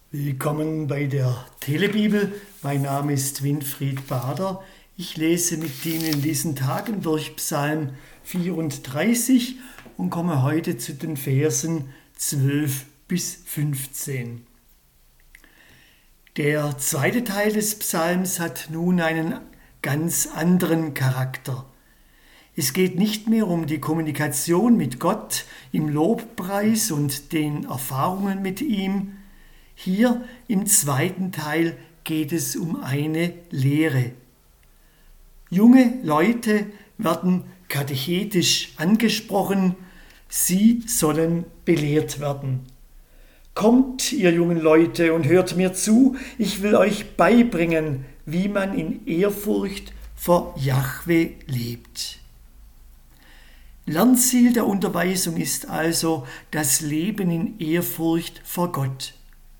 Willkommen bei der Telebibel. Mein Name ist Winfried Bader. Ich lese mit Ihnen in diesen Tagen durch Psalm 34 und komme heute zu den Versen 12 bis 15. Der zweite Teil des Psalms hat nun einen ganz anderen Charakter. Es geht nicht mehr um die Kommunikation mit Gott im Lobpreis und den Erfahrungen mit ihm. Hier im zweiten Teil geht es um eine Lehre. Junge Leute werden katechetisch angesprochen, sie sollen belehrt werden. Kommt, ihr jungen Leute, und hört mir zu, ich will euch beibringen, wie man in Ehrfurcht vor Jahwe lebt. Lernziel der Unterweisung ist also das Leben in Ehrfurcht vor Gott.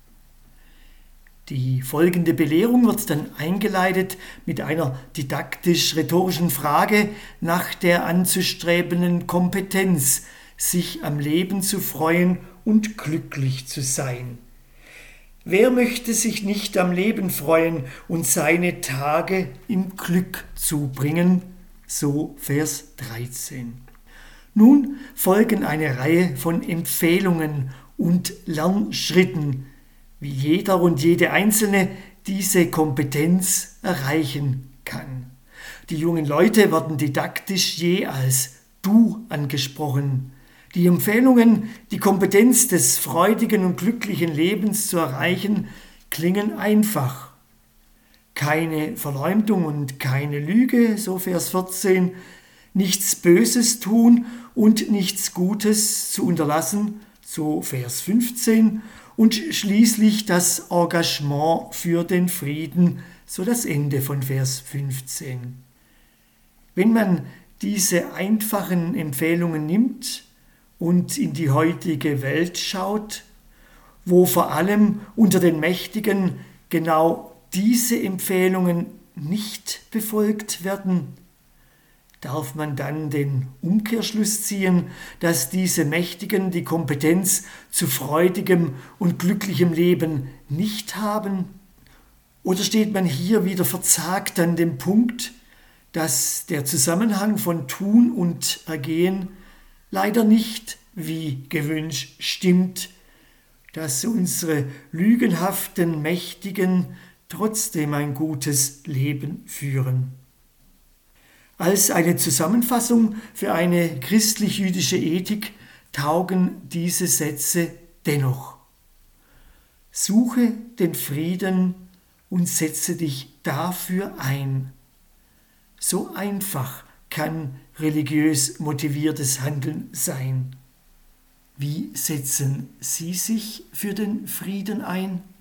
Die folgende Belehrung wird dann eingeleitet mit einer didaktisch-rhetorischen Frage nach der anzustrebenden Kompetenz, sich am Leben zu freuen und glücklich zu sein. Wer möchte sich nicht am Leben freuen und seine Tage im Glück zubringen? So Vers 13. Nun folgen eine Reihe von Empfehlungen und Lernschritten, wie jeder und jede Einzelne diese Kompetenz erreichen kann. Die jungen Leute werden didaktisch je als Du angesprochen. Die Empfehlungen, die Kompetenz des freudigen und glücklichen Lebens zu erreichen, klingen einfach. Keine Verleumdung und keine Lüge, so Vers 14, nichts Böses tun und nichts Gutes zu unterlassen, so Vers 15, und schließlich das Engagement für den Frieden, so das Ende von Vers 15. Wenn man diese einfachen Empfehlungen nimmt und in die heutige Welt schaut, wo vor allem unter den Mächtigen genau diese Empfehlungen nicht befolgt werden, darf man dann den Umkehrschluss ziehen, dass diese Mächtigen die Kompetenz zu freudigem und glücklichem Leben nicht haben? Oder steht man hier wieder verzagt an dem Punkt, dass der Zusammenhang von Tun und Ergehen leider nicht wie gewünscht stimmt, dass unsere lügenhaften Mächtigen trotzdem ein gutes Leben führen? Als eine Zusammenfassung für eine christlich-jüdische Ethik taugen diese Sätze dennoch. Suche den Frieden und setze dich dafür ein. So einfach kann religiös motiviertes Handeln sein. Wie setzen Sie sich für den Frieden ein?